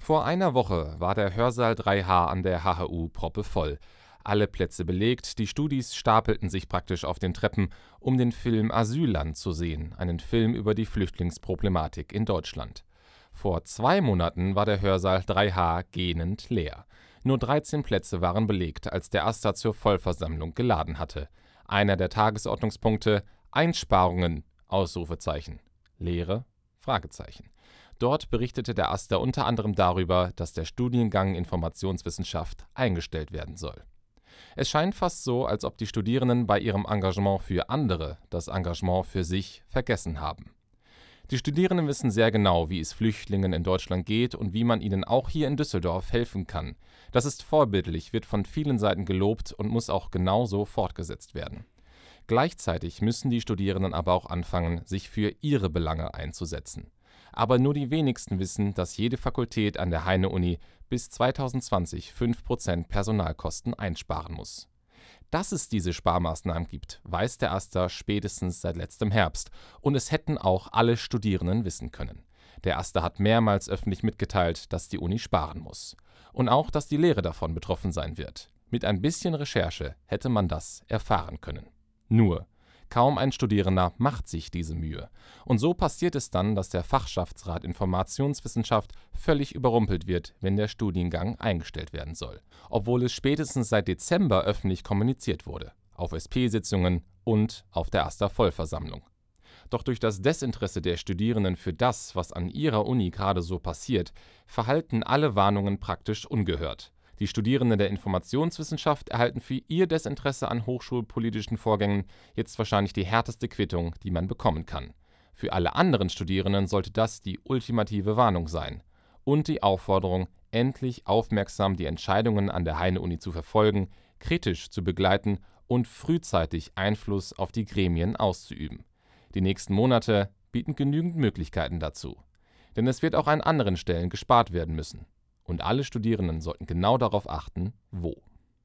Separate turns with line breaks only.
Vor einer Woche war der Hörsaal 3H an der HHU proppevoll. Alle Plätze belegt, die Studis stapelten sich praktisch auf den Treppen, um den Film Asylland zu sehen, einen Film über die Flüchtlingsproblematik in Deutschland. Vor 2 Monaten war der Hörsaal 3H gähnend leer. Nur 13 Plätze waren belegt, als der AStA zur Vollversammlung geladen hatte. Einer der Tagesordnungspunkte: Einsparungen! Ausrufezeichen. Leere? Fragezeichen. Dort berichtete der AStA unter anderem darüber, dass der Studiengang Informationswissenschaft eingestellt werden soll. Es scheint fast so, als ob die Studierenden bei ihrem Engagement für andere das Engagement für sich vergessen haben. Die Studierenden wissen sehr genau, wie es Flüchtlingen in Deutschland geht und wie man ihnen auch hier in Düsseldorf helfen kann. Das ist vorbildlich, wird von vielen Seiten gelobt und muss auch genauso fortgesetzt werden. Gleichzeitig müssen die Studierenden aber auch anfangen, sich für ihre Belange einzusetzen. Aber nur die wenigsten wissen, dass jede Fakultät an der Heine-Uni bis 2020 5% Personalkosten einsparen muss. Dass es diese Sparmaßnahmen gibt, weiß der AStA spätestens seit letztem Herbst, und es hätten auch alle Studierenden wissen können. Der AStA hat mehrmals öffentlich mitgeteilt, dass die Uni sparen muss. Und auch, dass die Lehre davon betroffen sein wird. Mit ein bisschen Recherche hätte man das erfahren können. Nur, kaum ein Studierender macht sich diese Mühe. Und so passiert es dann, dass der Fachschaftsrat Informationswissenschaft völlig überrumpelt wird, wenn der Studiengang eingestellt werden soll. Obwohl es spätestens seit Dezember öffentlich kommuniziert wurde. Auf SP-Sitzungen und auf der AStA-Vollversammlung. Doch durch das Desinteresse der Studierenden für das, was an ihrer Uni gerade so passiert, verhallten alle Warnungen praktisch ungehört. Die Studierenden der Informationswissenschaft erhalten für ihr Desinteresse an hochschulpolitischen Vorgängen jetzt wahrscheinlich die härteste Quittung, die man bekommen kann. Für alle anderen Studierenden sollte das die ultimative Warnung sein. Und die Aufforderung, endlich aufmerksam die Entscheidungen an der Heine-Uni zu verfolgen, kritisch zu begleiten und frühzeitig Einfluss auf die Gremien auszuüben. Die nächsten Monate bieten genügend Möglichkeiten dazu. Denn es wird auch an anderen Stellen gespart werden müssen. Und alle Studierenden sollten genau darauf achten, wo.